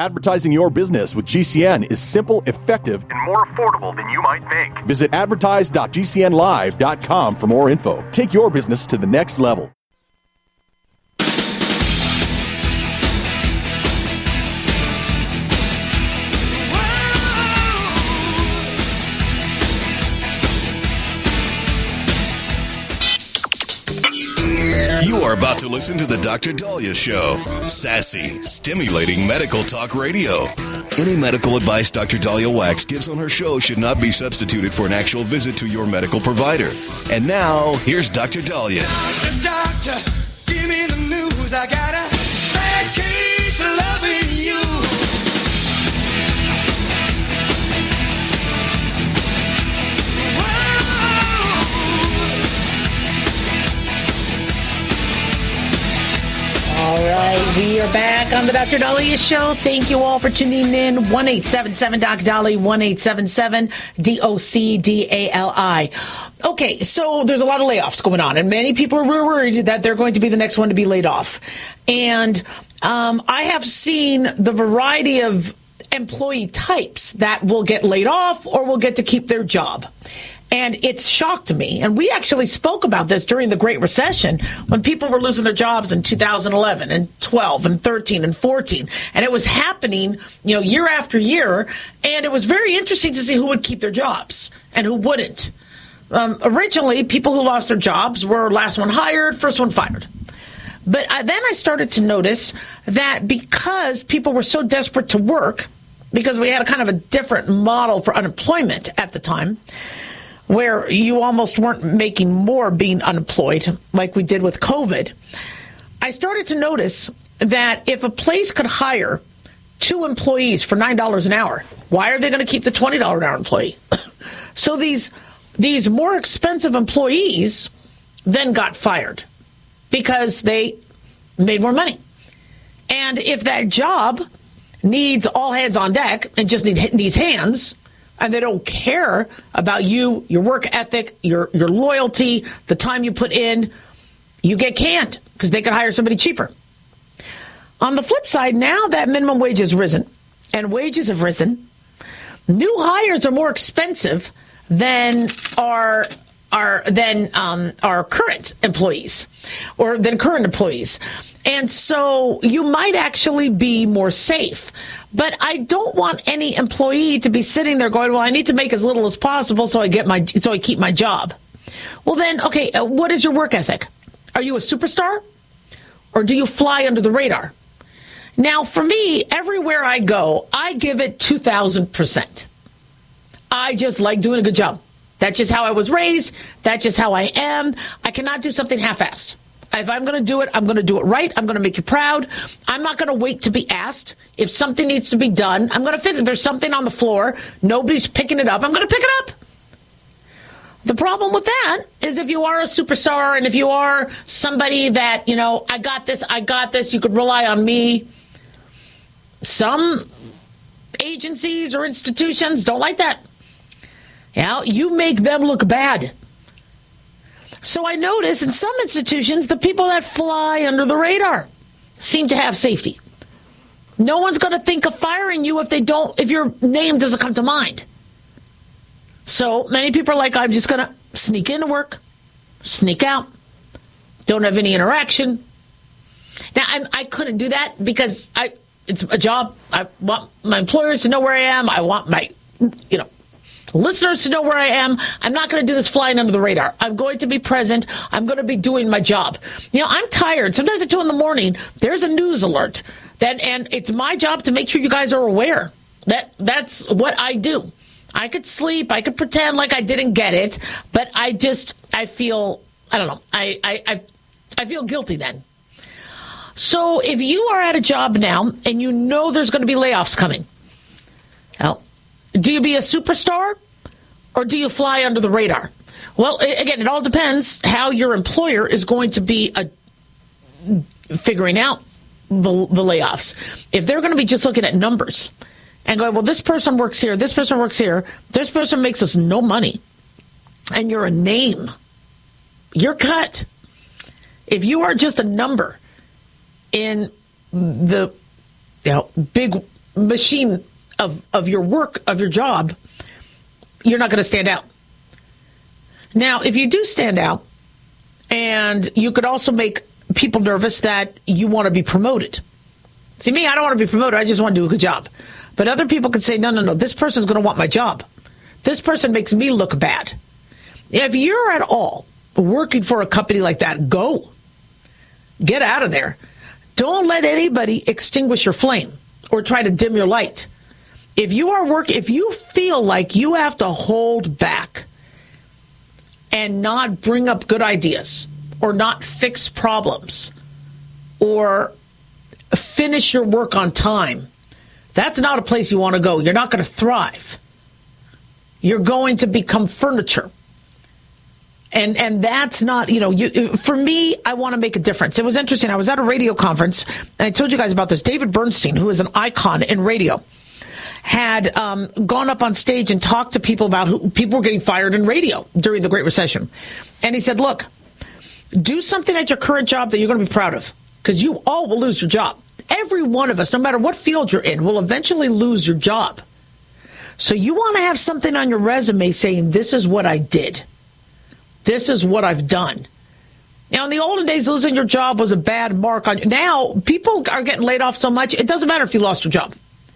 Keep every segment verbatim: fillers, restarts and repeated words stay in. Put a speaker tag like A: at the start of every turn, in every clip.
A: Advertising your business with G C N is simple, effective, and more affordable than you might think. Visit advertise dot g c n live dot com for more info. Take your business to the next level.
B: You are about to listen to the Doctor Dahlia Show. Sassy, stimulating medical talk radio. Any medical advice Doctor Dahlia Wax gives on her show should not be substituted for an actual visit to your medical provider. And now, here's Doctor Dahlia.
C: Doctor, doctor, give me the news. I got a bad case of loving you.
D: All right, we are back on the Doctor Dahlia Show. Thank you all for tuning in. one eight seven seven Doc Dahlia, one eight seven seven D O C D A L I. Okay, so there's a lot of layoffs going on, and many people are worried that they're going to be the next one to be laid off. And um, I have seen the variety of employee types that will get laid off or will get to keep their job. And it's shocked me. And we actually spoke about this during the Great Recession when people were losing their jobs in two thousand eleven and twelve and thirteen and fourteen. And it was happening, you know, year after year. And it was very interesting to see who would keep their jobs and who wouldn't. Um, originally, people who lost their jobs were last one hired, first one fired. But I, then I started to notice that because people were so desperate to work, because we had a kind of a different model for unemployment at the time, where you almost weren't making more being unemployed like we did with COVID, I started to notice that if a place could hire two employees for nine dollars an hour, why are they going to keep the twenty dollars an hour employee? So these these more expensive employees then got fired because they made more money. And if that job needs all hands on deck and just need, needs hands, and they don't care about you, your work ethic, your your loyalty, the time you put in, you get canned because they can hire somebody cheaper. On the flip side, now that minimum wage has risen and wages have risen, new hires are more expensive than our our than um, our current employees or than current employees. And so you might actually be more safe. But I don't want any employee to be sitting there going, well, I need to make as little as possible so I get my so I keep my job. Well, then, okay, uh, what is your work ethic? Are you a superstar or do you fly under the radar? Now, for me, everywhere I go, I give it two thousand percent. I just like doing a good job. That's just how I was raised. That's just how I am. I cannot do something half-assed. If I'm going to do it, I'm going to do it right. I'm going to make you proud. I'm not going to wait to be asked. If something needs to be done, I'm going to fix it. If there's something on the floor, nobody's picking it up, I'm going to pick it up. The problem with that is if you are a superstar and if you are somebody that, you know, I got this, I got this, you could rely on me. Some agencies or institutions don't like that. You know, you make them look bad. So I notice in some institutions, the people that fly under the radar seem to have safety. No one's going to think of firing you if they don't, if your name doesn't come to mind. So many people are like, I'm just going to sneak into work, sneak out, don't have any interaction. Now, I, I couldn't do that because I it's a job. I want my employers to know where I am. I want my, you know, listeners to know where I am. I'm not going to do this flying under the radar. I'm going to be present. I'm going to be doing my job. You know, I'm tired. Sometimes at two in the morning, there's a news alert. That, and it's my job to make sure you guys are aware. That That's what I do. I could sleep. I could pretend like I didn't get it. But I just, I feel, I don't know. I, I, I, I feel guilty then. So if you are at a job now and you know there's going to be layoffs coming, well, do you be a superstar or do you fly under the radar? Well, again, it all depends how your employer is going to be a, figuring out the, the layoffs. If they're going to be just looking at numbers and going, well, this person works here, this person works here, this person makes us no money, and you're a name, you're cut. If you are just a number in the you know, big machine of, of your work, of your job, you're not going to stand out. Now, if you do stand out, and you could also make people nervous that you want to be promoted. See, me, I don't want to be promoted. I just want to do a good job. But other people could say, no, no, no, this person's going to want my job. This person makes me look bad. If you're at all working for a company like that, go. Get out of there. Don't let anybody extinguish your flame or try to dim your light. If you are working, if you feel like you have to hold back and not bring up good ideas or not fix problems or finish your work on time, that's not a place you want to go. You're not going to thrive. You're going to become furniture. And and that's not, you know, you, for me, I want to make a difference. It was interesting. I was at a radio conference, and I told you guys about this. David Bernstein, who is an icon in radio, had um, gone up on stage and talked to people about who people were getting fired in radio during the Great Recession. And he said, look, do something at your current job that you're going to be proud of, because you all will lose your job. Every one of us, no matter what field you're in, will eventually lose your job. So you want to have something on your resume saying, this is what I did. This is what I've done. Now, in the olden days, losing your job was a bad mark on you. Now, people are getting laid off so much, it doesn't matter if you lost your job.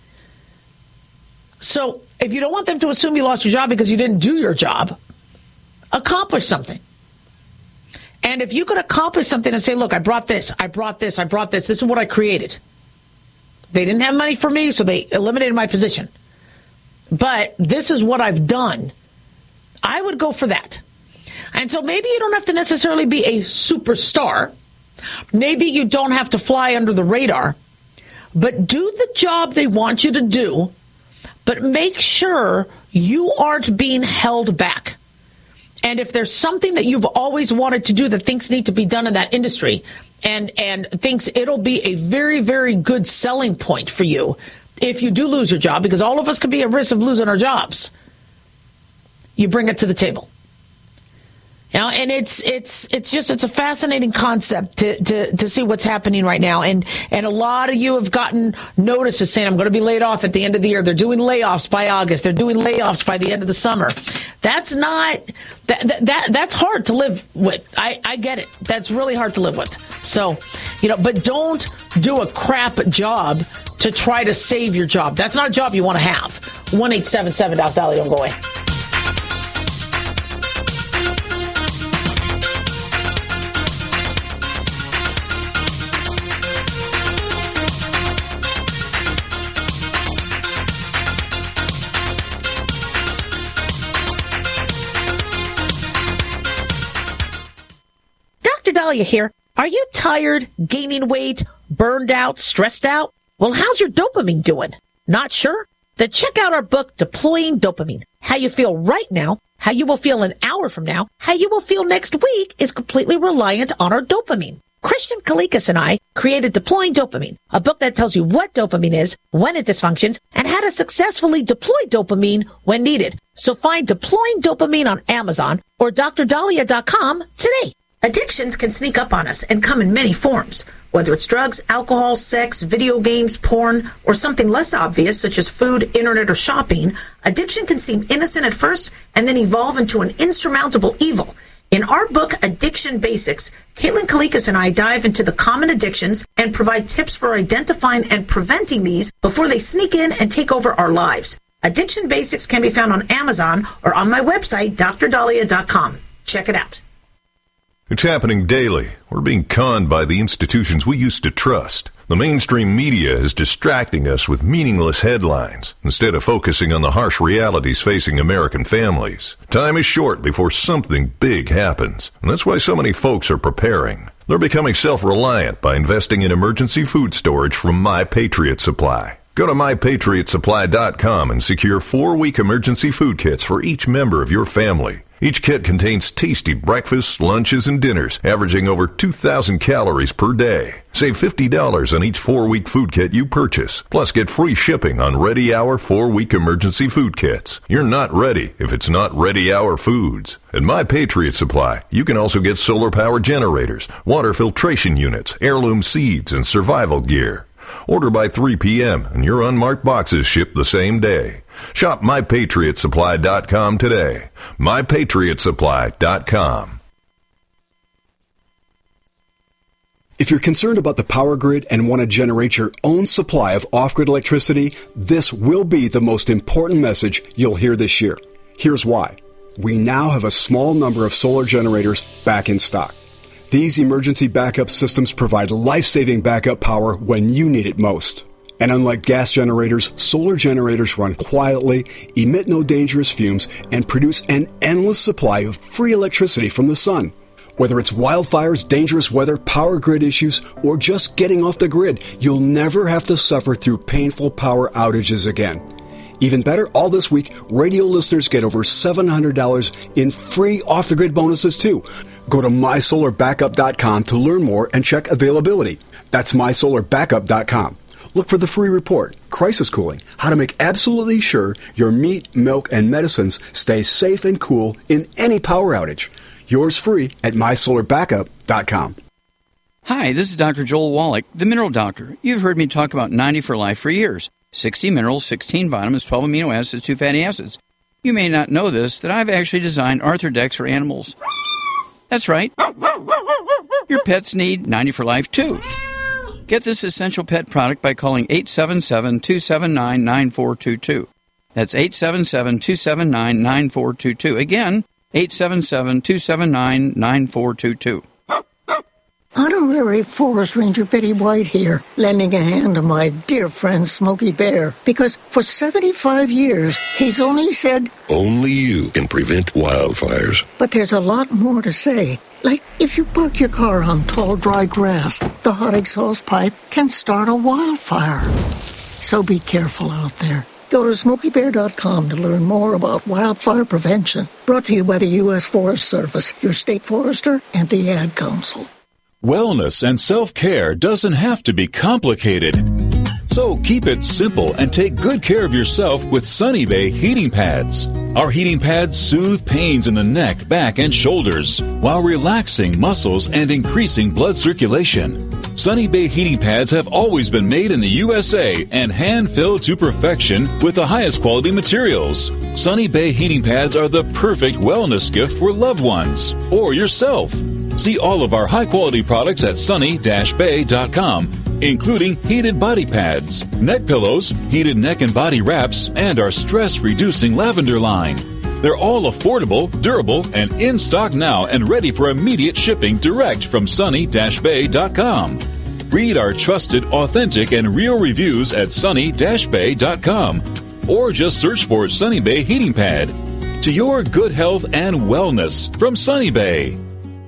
D: So if you don't want them to assume you lost your job because you didn't do your job, accomplish something. And if you could accomplish something and say, look, I brought this, I brought this, I brought this, this is what I created. They didn't have money for me, so they eliminated my position. But this is what I've done. I would go for that. And so maybe you don't have to necessarily be a superstar. Maybe you don't have to fly under the radar. But do the job they want you to do. But make sure you aren't being held back. And if there's something that you've always wanted to do that things need to be done in that industry and, and thinks it'll be a very, very good selling point for you if you do lose your job, because all of us could be at risk of losing our jobs, you bring it to the table. Now, and it's it's it's just it's a fascinating concept to, to, to see what's happening right now. And and a lot of you have gotten notices saying, I'm going to be laid off at the end of the year. They're doing layoffs by August. They're doing layoffs by the end of the summer. That's not that that, that that's hard to live with. I, I get it. That's really hard to live with. So, you know, but don't do a crap job to try to save your job. That's not a job you want to have. one eight seven seven Doc Dolly, don't go away. Doctor Dahlia here. Are you tired, gaining weight, burned out, stressed out? Well, how's your dopamine doing? Not sure? Then check out our book, Deploying Dopamine. How you feel right now, how you will feel an hour from now, how you will feel next week is completely reliant on our dopamine. Christian Kalikas and I created Deploying Dopamine, a book that tells you what dopamine is, when it dysfunctions, and how to successfully deploy dopamine when needed. So find Deploying Dopamine on Amazon or D R dahlia dot com today. Addictions can sneak up on us and come in many forms, whether it's drugs, alcohol, sex, video games, porn, or something less obvious such as food, internet, or shopping. Addiction can seem innocent at first and then evolve into an insurmountable evil. In our book, Addiction Basics, Caitlin Kalikas and I dive into the common addictions and provide tips for identifying and preventing these before they sneak in and take over our lives. Addiction Basics can be found on Amazon or on my website, D R dahlia dot com. Check it out.
E: It's happening daily. We're being conned by the institutions we used to trust. The mainstream media is distracting us with meaningless headlines instead of focusing on the harsh realities facing American families. Time is short before something big happens, and that's why so many folks are preparing. They're becoming self-reliant by investing in emergency food storage from My Patriot Supply. Go to my patriot supply dot com and secure four-week emergency food kits for each member of your family. Each kit contains tasty breakfasts, lunches, and dinners, averaging over two thousand calories per day. Save fifty dollars on each four-week food kit you purchase. Plus, get free shipping on Ready Hour four-week emergency food kits. You're not ready if it's not Ready Hour Foods. At My Patriot Supply, you can also get solar power generators, water filtration units, heirloom seeds, and survival gear. Order by three p.m. and your unmarked boxes ship the same day. Shop my patriot supply dot com today. my patriot supply dot com.
F: If you're concerned about the power grid and want to generate your own supply of off-grid electricity, this will be the most important message you'll hear this year. Here's why. We now have a small number of solar generators back in stock. These emergency backup systems provide life-saving backup power when you need it most. And unlike gas generators, solar generators run quietly, emit no dangerous fumes, and produce an endless supply of free electricity from the sun. Whether it's wildfires, dangerous weather, power grid issues, or just getting off the grid, you'll never have to suffer through painful power outages again. Even better, all this week, radio listeners get over seven hundred dollars in free off-the-grid bonuses, too. Go to my solar backup dot com to learn more and check availability. That's my solar backup dot com. Look for the free report, Crisis Cooling, how to make absolutely sure your meat, milk, and medicines stay safe and cool in any power outage. Yours free at my solar backup dot com.
G: Hi, this is Doctor Joel Wallach, the Mineral Doctor. You've heard me talk about ninety for Life for years. sixty minerals, sixteen vitamins, twelve amino acids, two fatty acids. You may not know this, that I've actually designed Arthrodex for animals. That's right. Your pets need ninety for Life, too. Get this essential pet product by calling eight seven seven, two seven nine, nine four two two. That's eight seven seven, two seven nine, nine four two two. Again, eight seven seven, two seven nine, nine four two two.
H: Honorary Forest Ranger Betty White here, lending a hand to my dear friend Smokey Bear, because for seventy-five years, he's only said,
I: only you can prevent wildfires.
H: But there's a lot more to say. Like, if you park your car on tall, dry grass, the hot exhaust pipe can start a wildfire. So be careful out there. Go to smokey bear dot com to learn more about wildfire prevention. Brought to you by the U S Forest Service, your state forester, and the Ad Council.
J: Wellness and self-care doesn't have to be complicated. So keep it simple and take good care of yourself with Sunny Bay heating pads. Our heating pads soothe pains in the neck, back, and shoulders while relaxing muscles and increasing blood circulation. Sunny Bay heating pads have always been made in the U S A and hand-filled to perfection with the highest quality materials. Sunny Bay heating pads are the perfect wellness gift for loved ones or yourself. See all of our high-quality products at sunny dash bay dot com, including heated body pads, neck pillows, heated neck and body wraps, and our stress-reducing lavender line. They're all affordable, durable, and in stock now and ready for immediate shipping direct from sunny dash bay dot com. Read our trusted, authentic, and real reviews at sunny dash bay dot com or just search for Sunny Bay Heating Pad. To your good health and wellness from Sunny Bay.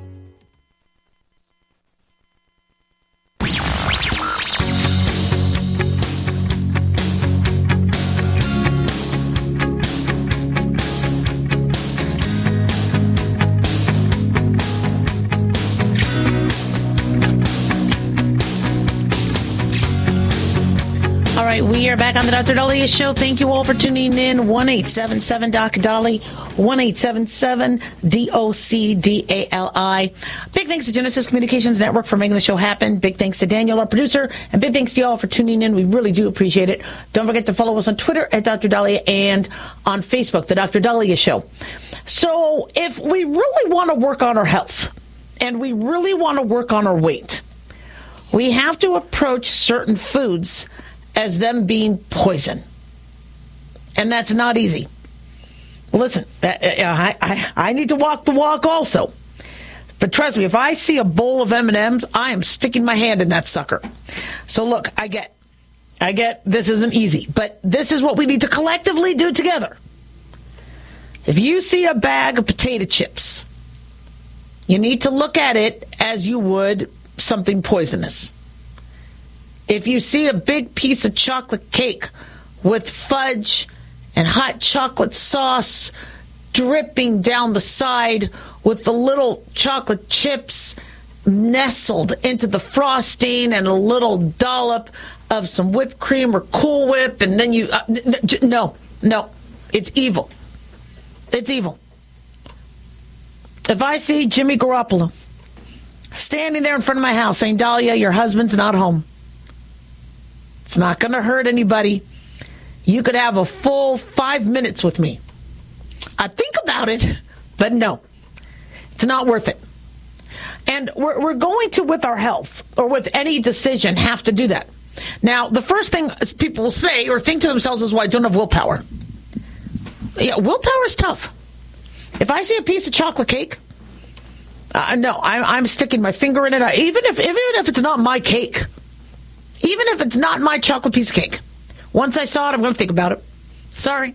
D: We are back on the Doctor Daliah Show. Thank you all for tuning in. one eight seven seven D O C D A L I, one eight seven seven D O C D A L I. Big thanks to Genesis Communications Network for making the show happen. Big thanks to Daniel, our producer, and big thanks to y'all for tuning in. We really do appreciate it. Don't forget to follow us on Twitter at Doctor Daliah and on Facebook, the Doctor Daliah Show. So if we really want to work on our health and we really want to work on our weight, we have to approach certain foods as them being poison. And that's not easy. Listen, I, I, I need to walk the walk also. But trust me, if I see a bowl of M and M's, I am sticking my hand in that sucker. So look, I get, I get this isn't easy, but this is what we need to collectively do together. If you see a bag of potato chips, you need to look at it as you would something poisonous. If you see a big piece of chocolate cake with fudge and hot chocolate sauce dripping down the side with the little chocolate chips nestled into the frosting and a little dollop of some whipped cream or Cool Whip, and then you... Uh, no, no, it's evil. It's evil. If I see Jimmy Garoppolo standing there in front of my house saying, Dahlia, your husband's not home, It's not going to hurt anybody. You could have a full five minutes with me. I think about it, but no, it's not worth it. And we're, we're going to, with our health or with any decision, have to do that. Now, the first thing people will say or think to themselves is, well, I don't have willpower. Yeah, willpower is tough. If I see a piece of chocolate cake, uh, no, I'm, I'm sticking my finger in it. I, even if even if it's not my cake, even if it's not my chocolate piece of cake, once I saw it, I'm going to think about it. Sorry.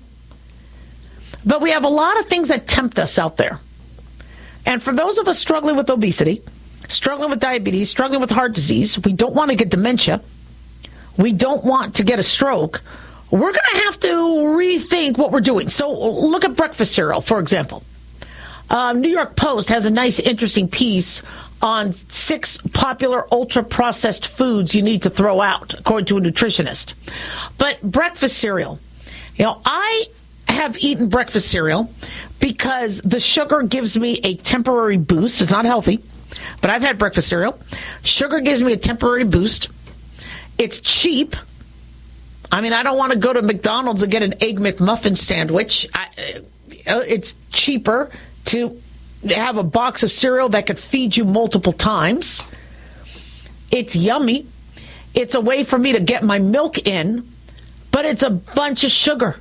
D: But we have a lot of things that tempt us out there. And for those of us struggling with obesity, struggling with diabetes, struggling with heart disease, we don't want to get dementia. We don't want to get a stroke. We're going to have to rethink what we're doing. So look at breakfast cereal, for example. Uh, New York Post has a nice, interesting piece on six popular ultra-processed foods you need to throw out, according to a nutritionist. But breakfast cereal, you know, I have eaten breakfast cereal because the sugar gives me a temporary boost. It's not healthy, but I've had breakfast cereal. Sugar gives me a temporary boost. It's cheap. I mean, I don't want to go to McDonald's and get an Egg McMuffin sandwich. I, it's cheaper to have a box of cereal that could feed you multiple times. It's yummy. It's a way for me to get my milk in, but it's a bunch of sugar.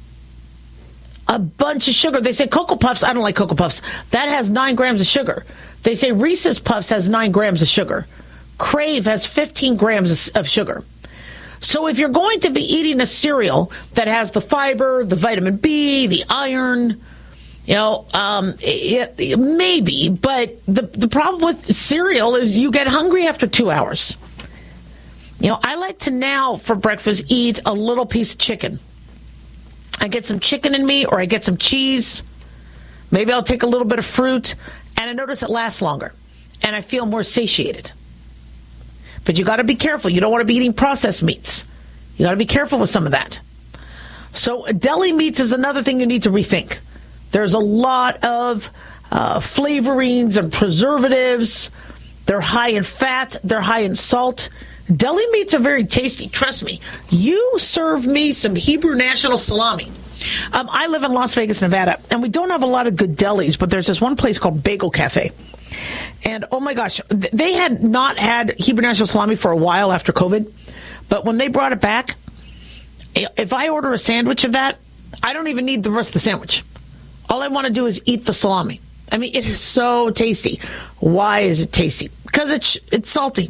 D: A bunch of sugar. They say Cocoa Puffs. I don't like Cocoa Puffs. That has nine grams of sugar. They say Reese's Puffs has nine grams of sugar. Crave has fifteen grams of sugar. So if you're going to be eating a cereal that has the fiber, the vitamin B, the iron, you know, um, it, it, maybe. But the, the problem with cereal is you get hungry after two hours. You know, I like to now for breakfast eat a little piece of chicken. I get some chicken in me or I get some cheese. Maybe I'll take a little bit of fruit. And I notice it lasts longer. And I feel more satiated. But you got to be careful. You don't want to be eating processed meats. You got to be careful with some of that. So deli meats is another thing you need to rethink. There's a lot of uh, flavorings and preservatives. They're high in fat. They're high in salt. Deli meats are very tasty. Trust me. You serve me some Hebrew National salami. Um, I live in Las Vegas, Nevada, and we don't have a lot of good delis, but there's this one place called Bagel Cafe. And, oh, my gosh, they had not had Hebrew National salami for a while after COVID. But when they brought it back, if I order a sandwich of that, I don't even need the rest of the sandwich. All I want to do is eat the salami. I mean, it is so tasty. Why is it tasty? Because it's, it's salty.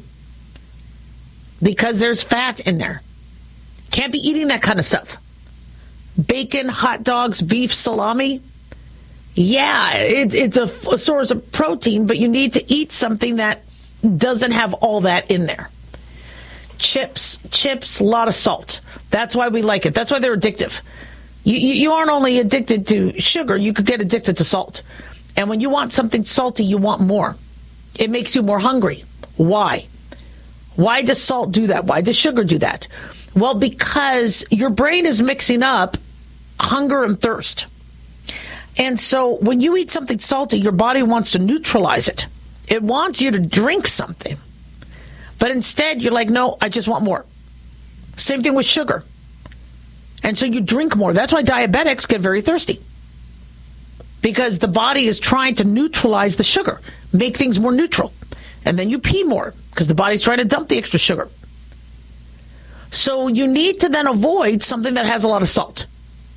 D: Because there's fat in there. Can't be eating that kind of stuff. Bacon, hot dogs, beef, salami. Yeah, it, it's a, a source of protein, but you need to eat something that doesn't have all that in there. Chips, chips, a lot of salt. That's why we like it. That's why they're addictive. You, you, you aren't only addicted to sugar, you could get addicted to salt. And when you want something salty, you want more. It makes you more hungry. Why? Why does salt do that? Why does sugar do that? Well, because your brain is mixing up hunger and thirst. And so when you eat something salty, your body wants to neutralize it. It wants you to drink something. But instead, you're like, no, I just want more. Same thing with sugar. And so you drink more. That's why diabetics get very thirsty. Because the body is trying to neutralize the sugar, make things more neutral. And then you pee more because the body's trying to dump the extra sugar. So you need to then avoid something that has a lot of salt.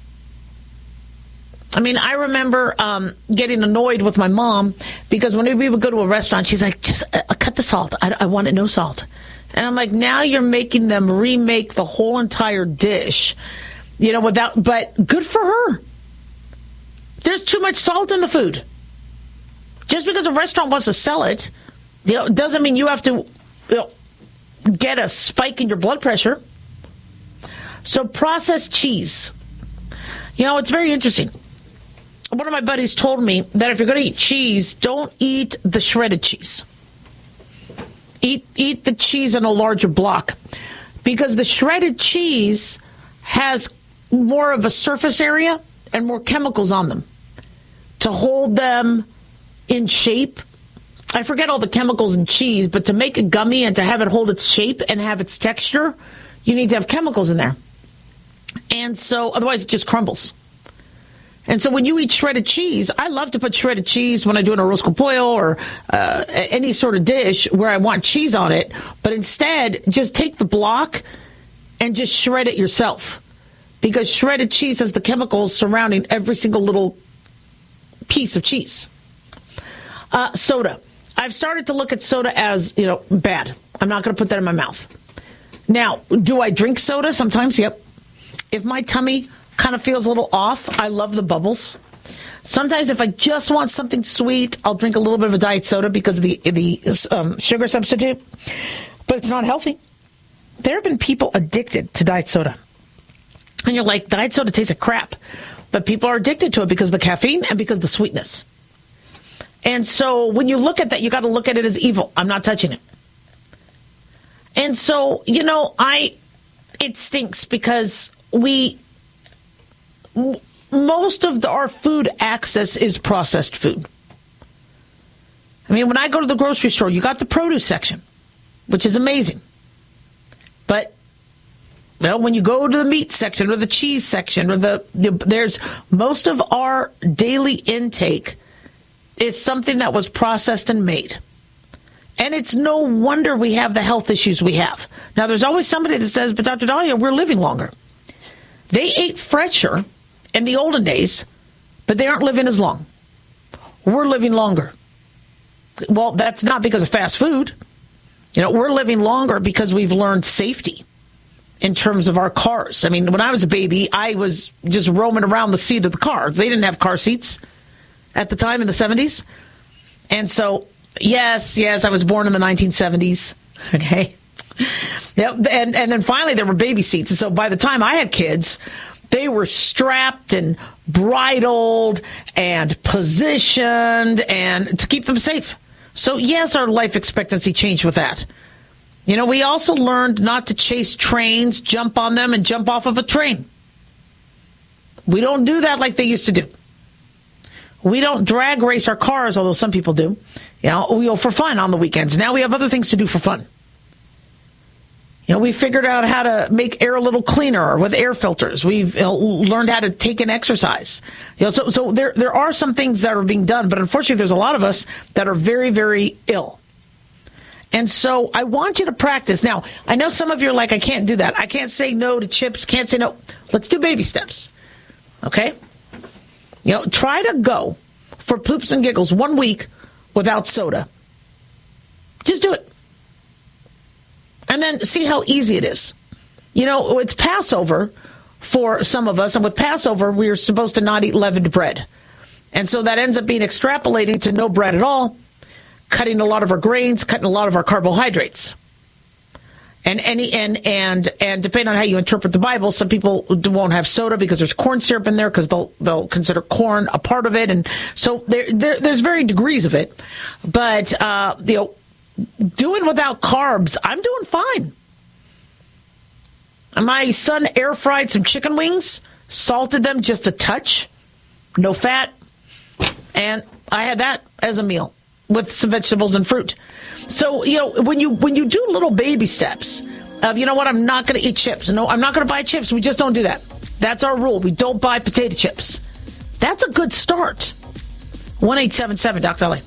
D: I mean, I remember um, getting annoyed with my mom because when we would go to a restaurant, she's like, just uh, cut the salt. I, I want it no salt. And I'm like, now you're making them remake the whole entire dish, you know, without, but good for her. There's too much salt in the food. Just because a restaurant wants to sell it, you know, doesn't mean you have to, you know, get a spike in your blood pressure. So processed cheese. You know, it's very interesting. One of my buddies told me that if you're going to eat cheese, don't eat the shredded cheese. Eat eat the cheese in a larger block. Because the shredded cheese has more of a surface area and more chemicals on them to hold them in shape. I forget all the chemicals in cheese, but to make it gummy and to have it hold its shape and have its texture, you need to have chemicals in there. And so otherwise it just crumbles. And so when you eat shredded cheese, I love to put shredded cheese when I do an arroz con pollo or uh, any sort of dish where I want cheese on it. But instead, just take the block and just shred it yourself. Because shredded cheese has the chemicals surrounding every single little piece of cheese. Uh, soda. I've started to look at soda as, you know, bad. I'm not going to put that in my mouth. Now, do I drink soda? Sometimes, yep. If my tummy kind of feels a little off, I love the bubbles. Sometimes if I just want something sweet, I'll drink a little bit of a diet soda because of the, the um, sugar substitute. But it's not healthy. There have been people addicted to diet soda. And you're like, diet soda tastes like crap. But people are addicted to it because of the caffeine and because of the sweetness. And so when you look at that, you got to look at it as evil. I'm not touching it. And so, you know, I, it stinks because we, most of the, our food access is processed food. I mean, when I go to the grocery store, you got the produce section, which is amazing. But, well, when you go to the meat section or the cheese section or the, the there's most of our daily intake is something that was processed and made. And it's no wonder we have the health issues we have. Now, there's always somebody that says, but Doctor Dahlia, we're living longer. They ate fresher in the olden days, but they aren't living as long. We're living longer. Well, that's not because of fast food. You know, we're living longer because we've learned safety in terms of our cars. I mean, when I was a baby, I was just roaming around the seat of the car. They didn't have car seats at the time in the seventies. And so, yes, yes, I was born in the nineteen seventies. Okay. Yep. And, and then finally there were baby seats. And so by the time I had kids, they were strapped and bridled and positioned and to keep them safe. So yes, our life expectancy changed with that. You know, we also learned not to chase trains, jump on them, and jump off of a train. We don't do that like they used to do. We don't drag race our cars, although some people do. You know, we go for fun on the weekends. Now we have other things to do for fun. You know, we figured out how to make air a little cleaner with air filters. We've you know, learned how to take an exercise. You know, so so there there are some things that are being done, but unfortunately, there's a lot of us that are very, very ill. And so I want you to practice. Now, I know some of you are like, I can't do that. I can't say no to chips. Can't say no. Let's do baby steps. Okay? You know, try to go for poops and giggles one week without soda. Just do it. And then see how easy it is. You know, it's Passover for some of us, and with Passover, we're supposed to not eat leavened bread. And so that ends up being extrapolating to no bread at all, cutting a lot of our grains, cutting a lot of our carbohydrates. And any and and and depending on how you interpret the Bible, some people won't have soda because there's corn syrup in there because they'll they'll consider corn a part of it, and so there, there there's varying degrees of it. But uh, you know, doing without carbs, I'm doing fine. My son air fried some chicken wings, salted them just a touch, no fat, and I had that as a meal with some vegetables and fruit. So, you know, when you when you do little baby steps of, you know what, I'm not going to eat chips. No, I'm not going to buy chips. We just don't do that. That's our rule. We don't buy potato chips. That's a good start. one eight seven seven Doctor Dahlia.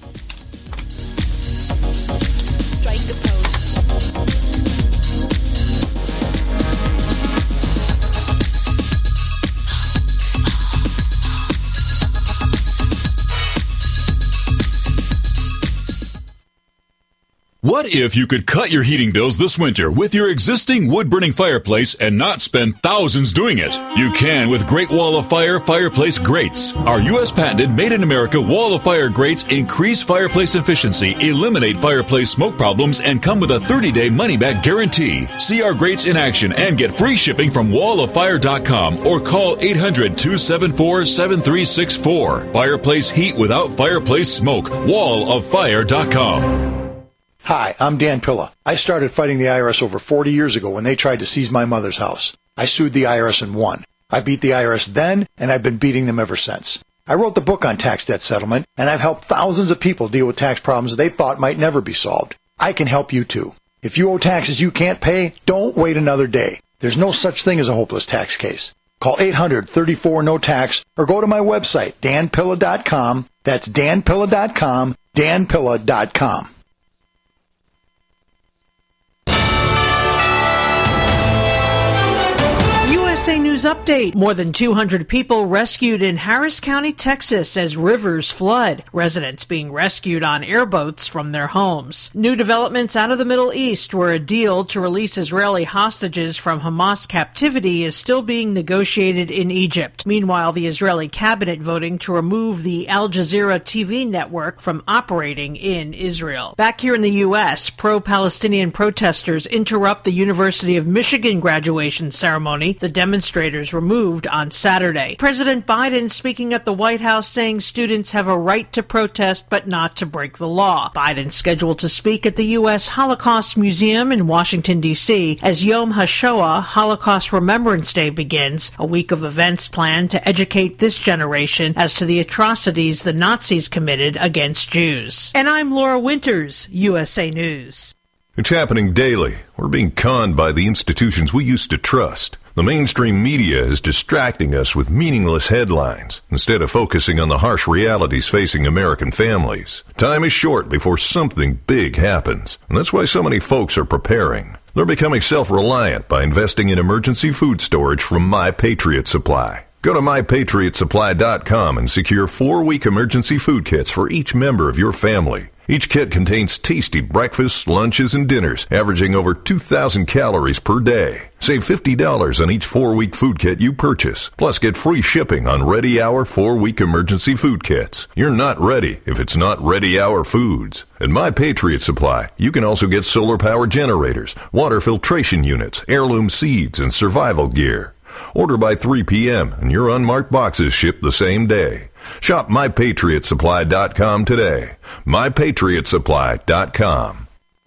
K: Strike the pose.
J: What if you could cut your heating bills this winter with your existing wood-burning fireplace and not spend thousands doing it? You can with Great Wall of Fire fireplace grates. Our U S patented made-in-America Wall of Fire grates increase fireplace efficiency, eliminate fireplace smoke problems, and come with a thirty-day money-back guarantee. See our grates in action and get free shipping from wall of fire dot com or call eight hundred, two seven four, seven three six four. Fireplace heat without fireplace smoke. wall of fire dot com.
L: Hi, I'm Dan Pilla. I started fighting the I R S over forty years ago when they tried to seize my mother's house. I sued the I R S and won. I beat the I R S then, and I've been beating them ever since. I wrote the book on tax debt settlement, and I've helped thousands of people deal with tax problems they thought might never be solved. I can help you too. If you owe taxes you can't pay, don't wait another day. There's no such thing as a hopeless tax case. Call eight hundred, thirty-four, no tax or go to my website, dan pilla dot com. That's dan pilla dot com, dan pilla dot com.
D: U S A News Update. More than two hundred people rescued in Harris County, Texas as rivers flood. Residents being rescued on airboats from their homes. New developments out of the Middle East, where a deal to release Israeli hostages from Hamas captivity is still being negotiated in Egypt. Meanwhile, the Israeli cabinet voting to remove the Al Jazeera T V network from operating in Israel. Back here in the U S, pro-Palestinian protesters interrupt the University of Michigan graduation ceremony. The demonstrators removed on Saturday. President Biden speaking at the White House saying students have a right to protest but not to break the law. Biden scheduled to speak at the U S Holocaust Museum in Washington, D C as Yom HaShoah, Holocaust Remembrance Day, begins, a week of events planned to educate this generation as to the atrocities the Nazis committed against Jews. And I'm Laura Winters, U S A News.
E: It's happening daily. We're being conned by the institutions we used to trust. The mainstream media is distracting us with meaningless headlines instead of focusing on the harsh realities facing American families. Time is short before something big happens, and that's why so many folks are preparing. They're becoming self-reliant by investing in emergency food storage from My Patriot Supply. Go to my patriot supply dot com and secure four-week emergency food kits for each member of your family. Each kit contains tasty breakfasts, lunches, and dinners, averaging over two thousand calories per day. Save fifty dollars on each four-week food kit you purchase. Plus, get free shipping on Ready Hour four-week emergency food kits. You're not ready if it's not Ready Hour Foods. At My Patriot Supply, you can also get solar power generators, water filtration units, heirloom seeds, and survival gear. Order by three p.m. and your unmarked boxes ship the same day. Shop my patriot supply dot com today. my patriot supply dot com.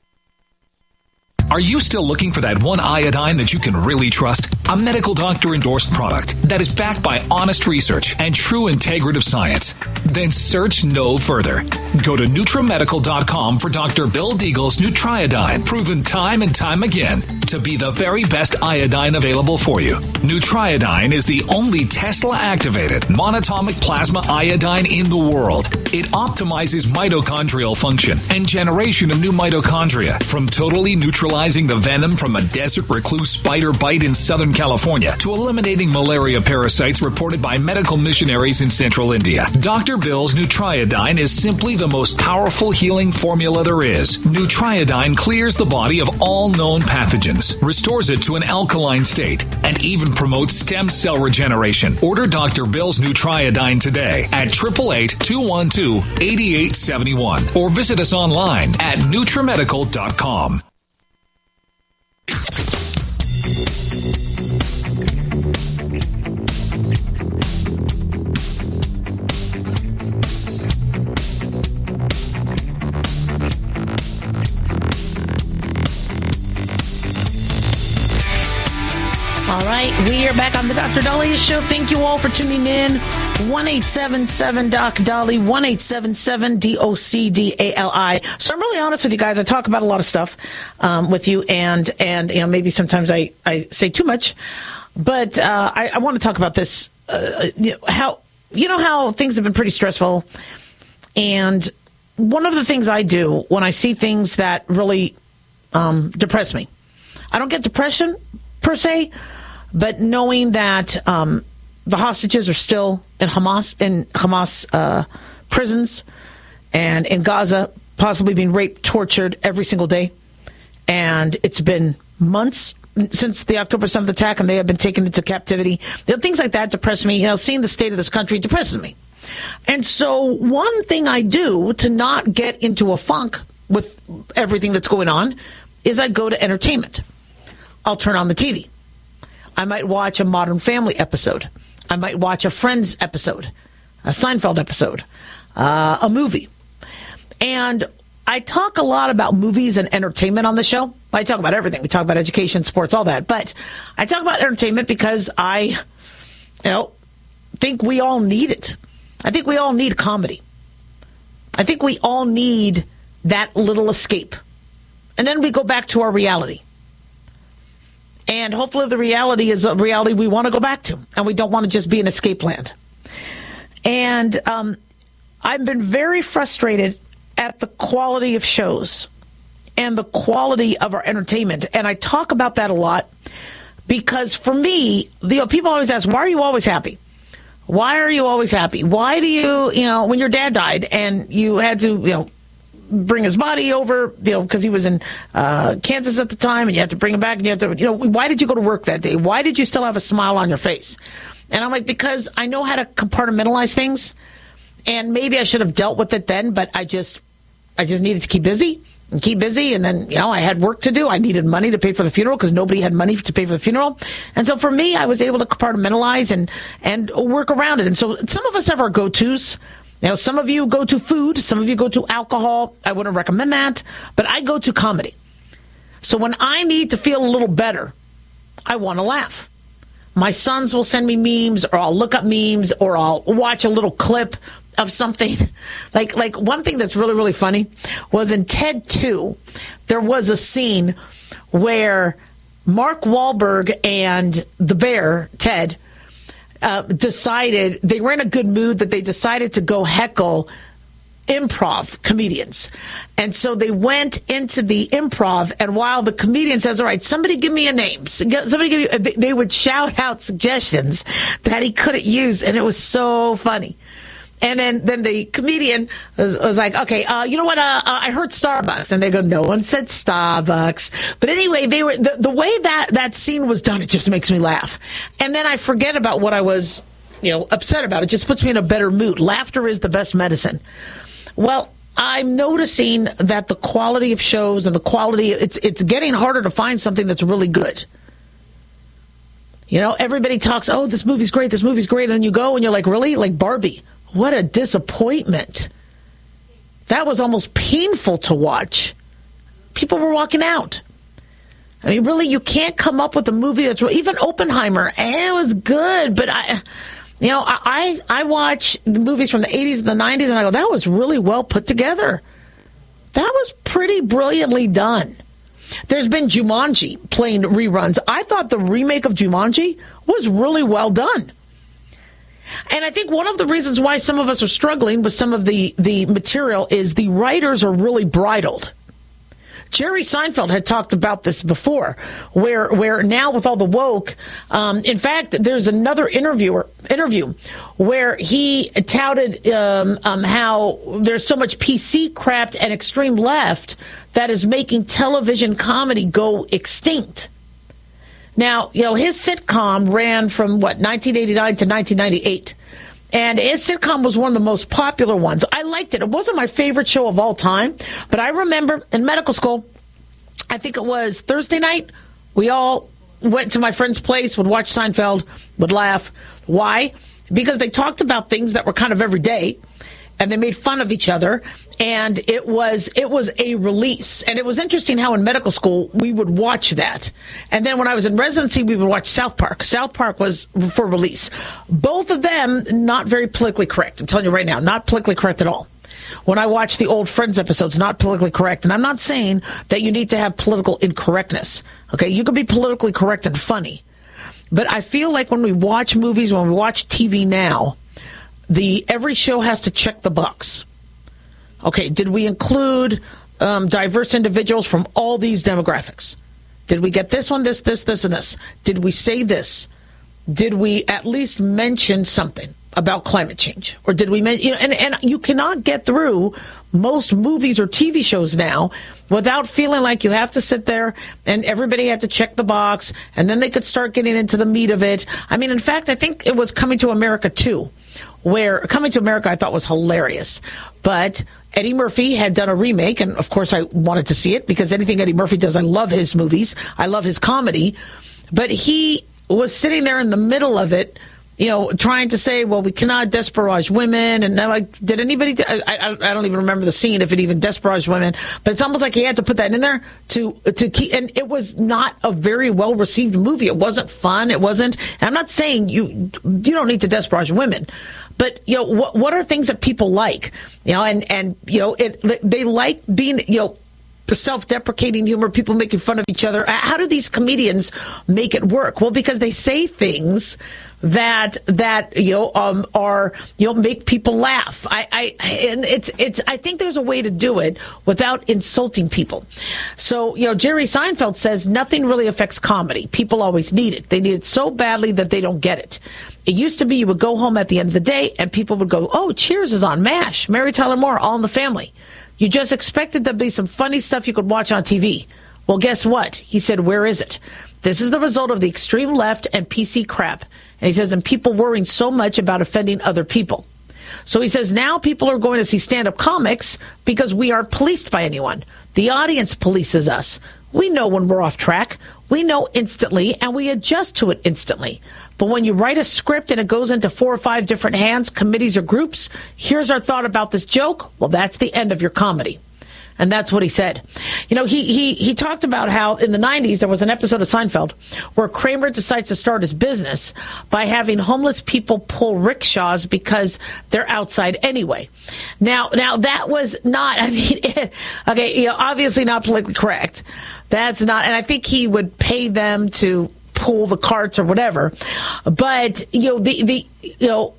M: Are you still looking for that one iodine that you can really trust? A medical doctor endorsed product that is backed by honest research and true integrative science? Then search no further. Go to NutriMedical dot com for Doctor Bill Deagle's Nutriodine, proven time and time again to be the very best iodine available for you. Nutriodine is the only Tesla-activated monatomic plasma iodine in the world. It optimizes mitochondrial function and generation of new mitochondria, from totally neutralizing the venom from a desert recluse spider bite in Southern California to eliminating malaria parasites reported by medical missionaries in central India. Doctor Bill's Nutriodine is simply the most powerful healing formula there is. Nutriodine clears the body of all known pathogens, restores it to an alkaline state, and even promotes stem cell regeneration. Order Doctor Bill's Nutriodine today at eight eight eight, two one two, eight eight seven one or visit us online at NutriMedical dot com.
D: All right, we are back on the Doctor Daliah Show. Thank you all for tuning in. one eight seven seven Doc Dolly, one eight seven seven D O C D A L I. So I'm really honest with you guys. I talk about a lot of stuff um, with you, and and you know maybe sometimes I, I say too much, but uh, I, I want to talk about this. Uh, you know, how you know how things have been pretty stressful, and one of the things I do when I see things that really um, depress me, I don't get depression per se, but knowing that um, the hostages are still in Hamas in Hamas uh, prisons and in Gaza, possibly being raped, tortured every single day, and it's been months since the October seventh attack, and they have been taken into captivity. You know, things like that depress me. You know, seeing the state of this country depresses me, and so one thing I do to not get into a funk with everything that's going on is I go to entertainment. I'll turn on the T V. I might watch a Modern Family episode. I might watch a Friends episode, a Seinfeld episode, uh, a movie. And I talk a lot about movies and entertainment on the show. I talk about everything. We talk about education, sports, all that. But I talk about entertainment because I, you know, think we all need it. I think we all need comedy. I think we all need that little escape And then we go back to our reality. And hopefully the reality is a reality we want to go back to. And we don't want to just be in escape land. And um, I've been very frustrated at the quality of shows and the quality of our entertainment. And I talk about that a lot because for me, you know, people always ask, why are you always happy? Why are you always happy? Why do you, you know, when your dad died and you had to, you know, bring his body over, you know, because he was in uh, Kansas at the time and you had to bring him back and you had to, you know, why did you go to work that day? Why did you still have a smile on your face? And I'm like, because I know how to compartmentalize things and maybe I should have dealt with it then, but I just, I just needed to keep busy. And keep busy, and then, you know, I had work to do. I needed money to pay for the funeral because nobody had money to pay for the funeral. And so for me, I was able to compartmentalize and, and work around it. And so some of us have our go-tos. Now, some of you go to food. Some of you go to alcohol. I wouldn't recommend that. But I go to comedy. So when I need to feel a little better, I want to laugh. My sons will send me memes, or I'll look up memes, or I'll watch a little clip of something. Like like one thing that's really, really funny was in Ted two, there was a scene where Mark Wahlberg and the bear, Ted, uh, decided, they were in a good mood that they decided to go heckle improv comedians. And so they went into the improv, and while the comedian says, all right, somebody give me a name. Somebody give me, they would shout out suggestions that he couldn't use, and it was so funny. And then, then the comedian was, was like, okay, uh, you know what? Uh, uh, I heard Starbucks. And they go, no one said Starbucks. But anyway, they were the, the way that that scene was done, it just makes me laugh. And then I forget about what I was, you know, upset about. It just puts me in a better mood. Laughter is the best medicine. Well, I'm noticing that the quality of shows and the quality, it's it's getting harder to find something that's really good. You know, everybody talks, oh, this movie's great, this movie's great. And then you go and you're like, really? Like Barbie. What a disappointment. That was almost painful to watch. People were walking out. I mean, really, you can't come up with a movie that's... Even Oppenheimer, eh, it was good, but I... You know, I, I watch the movies from the eighties and the nineties, and I go, that was really well put together. That was pretty brilliantly done. There's been Jumanji playing reruns. I thought the remake of Jumanji was really well done. And I think one of the reasons why some of us are struggling with some of the, the material is the writers are really bridled. Jerry Seinfeld had talked about this before, where where now with all the woke, um, in fact, there's another interviewer interview where he touted um, um, how there's so much P C crap and extreme left that is making television comedy go extinct. Now, you know, his sitcom ran from, what, nineteen eighty-nine to nineteen ninety-eight. And his sitcom was one of the most popular ones. I liked it. It wasn't my favorite show of all time. But I remember in medical school, I think it was Thursday night, we all went to my friend's place, would watch Seinfeld, would laugh. Why? Because they talked about things that were kind of everyday, and they made fun of each other. And it was it was a release. And it was interesting how in medical school we would watch that. And then when I was in residency, we would watch South Park. South Park was for release. Both of them not very politically correct. I'm telling you right now, not politically correct at all. When I watch the old Friends episodes, not politically correct. And I'm not saying that you need to have political incorrectness. Okay, you can be politically correct and funny. But I feel like when we watch movies, when we watch T V now, the every show has to check the box. Okay, did we include um, diverse individuals from all these demographics? Did we get this one, this, this, this, and this? Did we say this? Did we at least mention something about climate change? Or did we mention, you know, and, and you cannot get through most movies or T V shows now without feeling like you have to sit there and everybody had to check the box and then they could start getting into the meat of it. I mean, in fact, I think it was Coming to America too, where Coming to America I thought was hilarious. But Eddie Murphy had done a remake, and of course I wanted to see it because anything Eddie Murphy does, I love his movies. I love his comedy. But he was sitting there in the middle of it, you know, trying to say, well, we cannot desparage women. And I'm like, did anybody, I, I, I don't even remember the scene if it even desparaged women, but it's almost like he had to put that in there to, to keep, and it was not a very well received movie. It wasn't fun. It wasn't, and I'm not saying you, you don't need to desparage women. But, you know, what what are things that people like? You know, and, and you know, it, they like being, you know, self-deprecating humor, people making fun of each other. How do these comedians make it work? Well, because they say things that that you know um, are you know make people laugh. I, I and it's it's I think there's a way to do it without insulting people. So you know Jerry Seinfeld says nothing really affects comedy. People always need it. They need it so badly that they don't get it. It used to be you would go home at the end of the day and people would go, "Oh, Cheers is on, MASH, Mary Tyler Moore, All in the Family." You just expected there'd be some funny stuff you could watch on T V. Well, guess what? He said, where is it? This is the result of the extreme left and P C crap. And he says, and people worrying so much about offending other people. So he says, now people are going to see stand-up comics because we aren't policed by anyone. The audience polices us. We know when we're off track. We know instantly, and we adjust to it instantly. But when you write a script and it goes into four or five different hands, committees or groups, here's our thought about this joke. Well, that's the end of your comedy. And that's what he said. You know, he, he, he talked about how in the nineties there was an episode of Seinfeld where Kramer decides to start his business by having homeless people pull rickshaws because they're outside anyway. Now, now that was not, I mean, it, okay, you know, obviously not politically correct. That's not, and I think he would pay them to pull the carts or whatever. But, you know, the, the, you know,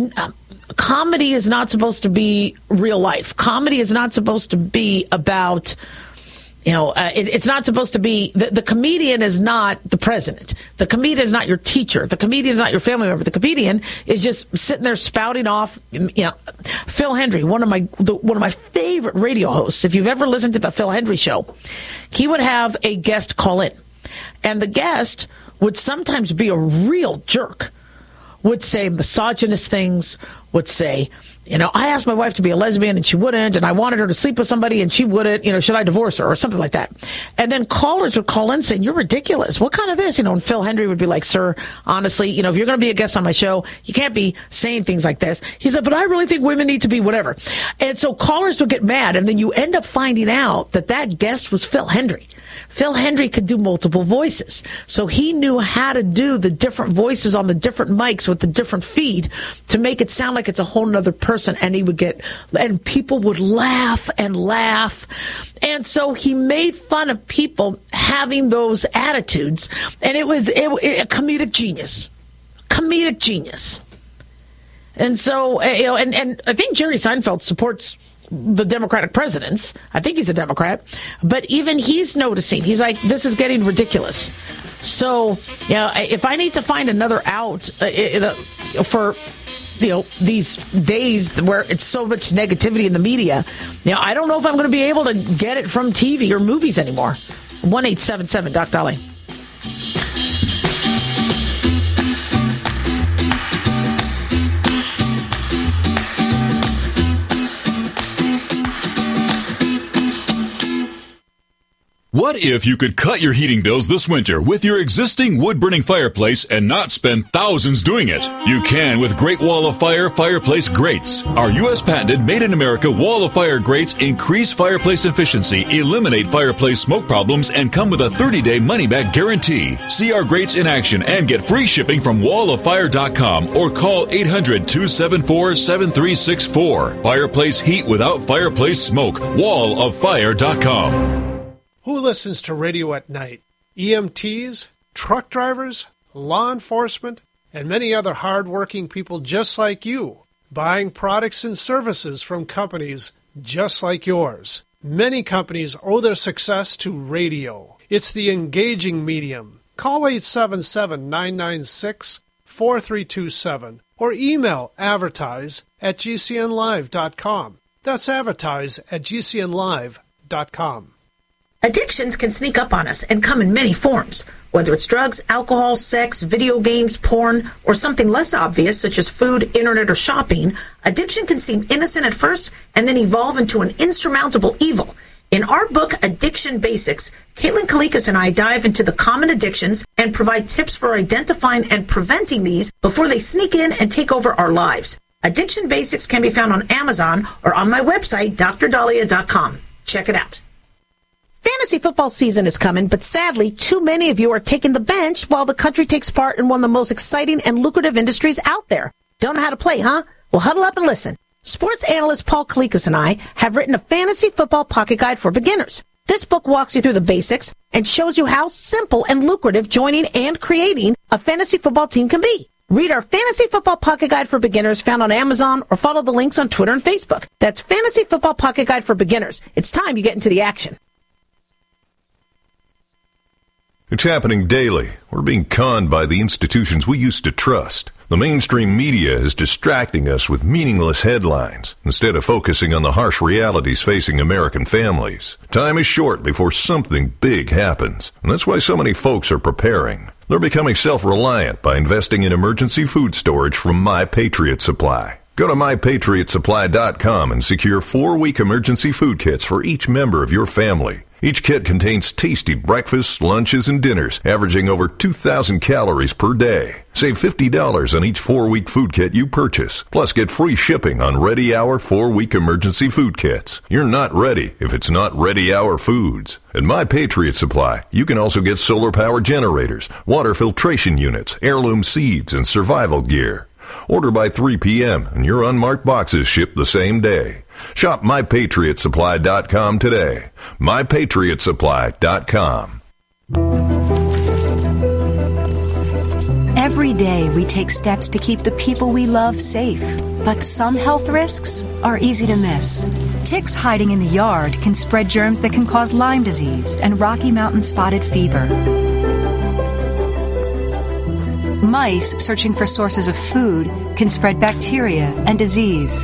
D: comedy is not supposed to be real life. Comedy is not supposed to be about, you know, uh, it, it's not supposed to be, the, the comedian is not the president. The comedian is not your teacher. The comedian is not your family member. The comedian is just sitting there spouting off, you know. Phil Hendry, one of my, the, one of my favorite radio hosts, if you've ever listened to the Phil Hendry show, he would have a guest call in. And the guest would sometimes be a real jerk. Would say misogynist things, would say, you know, I asked my wife to be a lesbian and she wouldn't, and I wanted her to sleep with somebody and she wouldn't, you know, should I divorce her or something like that. And then callers would call in saying, you're ridiculous. What kind of this? You know, and Phil Hendry would be like, sir, honestly, you know, if you're going to be a guest on my show, you can't be saying things like this. He said, but I really think women need to be whatever. And so callers would get mad, and then you end up finding out that that guest was Phil Hendry. Phil Hendry could do multiple voices. So he knew how to do the different voices on the different mics with the different feed to make it sound like it's a whole nother person. And he would get, and people would laugh and laugh. And so he made fun of people having those attitudes. And it was it, it, a comedic genius. Comedic genius. And so, you know, and, and I think Jerry Seinfeld supports the Democratic presidents. I think he's a Democrat. But even he's noticing. He's like, this is getting ridiculous. So, yeah, you know, if I need to find another out uh, uh, for, you know, these days where it's so much negativity in the media, you know, I don't know if I'm going to be able to get it from T V or movies anymore. one eight seven seven Doc Dolly.
J: What if you could cut your heating bills this winter with your existing wood-burning fireplace and not spend thousands doing it? You can with Great Wall of Fire fireplace grates. Our U S patented made-in-America Wall of Fire grates increase fireplace efficiency, eliminate fireplace smoke problems, and come with a thirty-day money-back guarantee. See our grates in action and get free shipping from wall of fire dot com or call eight hundred, two seven four, seven three six four. Fireplace heat without fireplace smoke. wall of fire dot com.
N: Who listens to radio at night? E M Ts, truck drivers, law enforcement, and many other hard-working people just like you, buying products and services from companies just like yours. Many companies owe their success to radio. It's the engaging medium. Call eight seven seven, nine nine six, four three two seven or email advertise at g c n live dot com. That's advertise at g c n live dot com.
D: Addictions can sneak up on us and come in many forms. Whether it's drugs, alcohol, sex, video games, porn, or something less obvious such as food, internet, or shopping, addiction can seem innocent at first and then evolve into an insurmountable evil. In our book, Addiction Basics, Caitlin Kalikas and I dive into the common addictions and provide tips for identifying and preventing these before they sneak in and take over our lives. Addiction Basics can be found on Amazon or on my website, d r dahlia dot com. Check it out. Fantasy football season is coming, but sadly, too many of you are taking the bench while the country takes part in one of the most exciting and lucrative industries out there. Don't know how to play, huh? Well, huddle up and listen. Sports analyst Paul Kalikas and I have written a fantasy football pocket guide for beginners. This book walks you through the basics and shows you how simple and lucrative joining and creating a fantasy football team can be. Read our Fantasy Football Pocket Guide for Beginners found on Amazon or follow the links on Twitter and Facebook. That's Fantasy Football Pocket Guide for Beginners. It's time you get into the action.
E: It's happening daily. We're being conned by the institutions we used to trust. The mainstream media is distracting us with meaningless headlines instead of focusing on the harsh realities facing American families. Time is short before something big happens, and that's why so many folks are preparing. They're becoming self-reliant by investing in emergency food storage from My Patriot Supply. Go to my patriot supply dot com and secure four-week emergency food kits for each member of your family. Each kit contains tasty breakfasts, lunches, and dinners, averaging over two thousand calories per day. Save fifty dollars on each four-week food kit you purchase. Plus, get free shipping on Ready Hour four-week emergency food kits. You're not ready if it's not Ready Hour Foods. At My Patriot Supply, you can also get solar power generators, water filtration units, heirloom seeds, and survival gear. Order by three p.m. and your unmarked boxes ship the same day. Shop my patriot supply dot com today. my patriot supply dot com.
O: Every day we take steps to keep the people we love safe, but some health risks are easy to miss. Ticks hiding in the yard can spread germs that can cause Lyme disease and Rocky Mountain spotted fever. Mice searching for sources of food can spread bacteria and disease.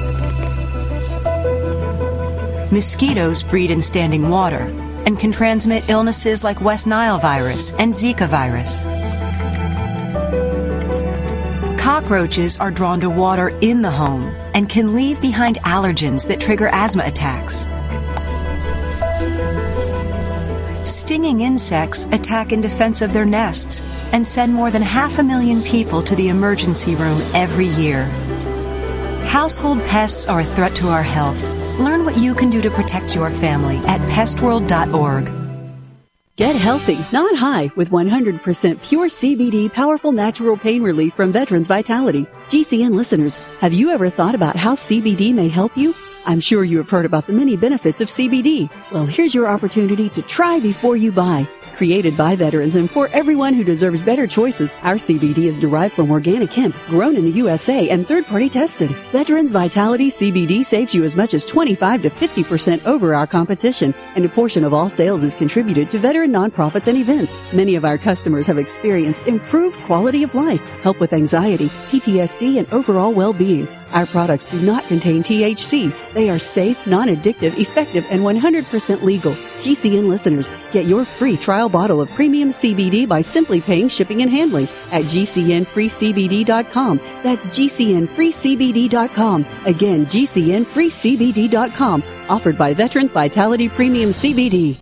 O: Mosquitoes breed in standing water and can transmit illnesses like West Nile virus and Zika virus. Cockroaches are drawn to water in the home and can leave behind allergens that trigger asthma attacks. Stinging insects attack in defense of their nests and send more than half a million people to the emergency room every year. Household pests are a threat to our health. Learn what you can do to protect your family at pest world dot org.
P: Get healthy, not high, with one hundred percent pure C B D powerful natural pain relief from Veterans Vitality. G C N listeners, have you ever thought about how C B D may help you? I'm sure you have heard about the many benefits of C B D. Well, here's your opportunity to try before you buy. Created by veterans and for everyone who deserves better choices, our C B D is derived from organic hemp, grown in the U S A and third-party tested. Veterans Vitality C B D saves you as much as twenty-five to fifty percent over our competition, and a portion of all sales is contributed to veteran nonprofits and events. Many of our customers have experienced improved quality of life, help with anxiety, P T S D, and overall well-being. Our products do not contain T H C. They are safe, non-addictive, effective, and one hundred percent legal. G C N listeners, get your free trial bottle of premium C B D by simply paying shipping and handling at G C N free C B D dot com. That's G C N free C B D dot com. Again, G C N free C B D dot com. Offered by Veterans Vitality Premium C B D.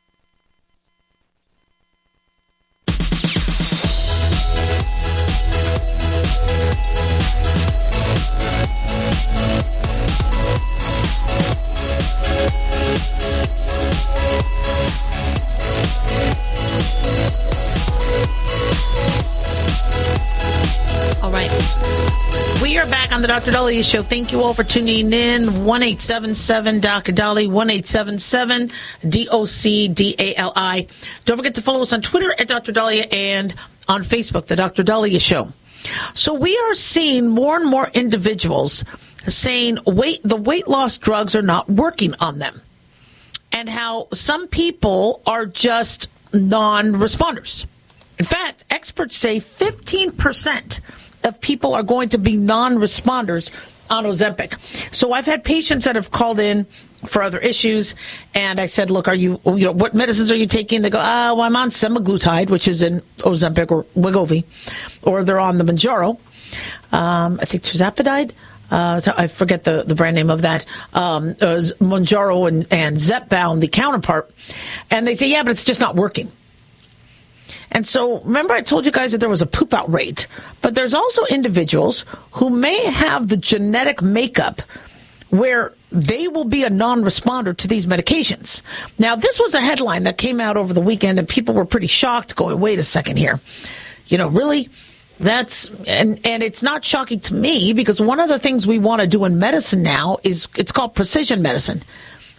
D: On the Doctor Daliah Show. Thank you all for tuning in. one eight seven seven D O C D A L I, one eight seven seven D O C D A L I. Don't forget to follow us on Twitter at Doctor Daliah and on Facebook, the Doctor Daliah Show. So we are seeing more and more individuals saying weight, the weight loss drugs are not working on them, and how some people are just non-responders. In fact, experts say fifteen percent of people are going to be non-responders on Ozempic. So I've had patients that have called in for other issues, and I said, look, are you, you know, what medicines are you taking? They go, oh, well, I'm on semaglutide, which is in Ozempic or Wegovy, or they're on the Mounjaro. Um, I think tirzepatide. Uh, I forget the, the brand name of that. Um, uh, Mounjaro and, and Zepbound, the counterpart. And they say, yeah, but it's just not working. And so, remember I told you guys that there was a poop out rate, but there's also individuals who may have the genetic makeup where they will be a non-responder to these medications. Now, this was a headline that came out over the weekend, and people were pretty shocked, going, wait a second here. You know, really? That's, and, and it's not shocking to me, because one of the things we want to do in medicine now is, it's called precision medicine,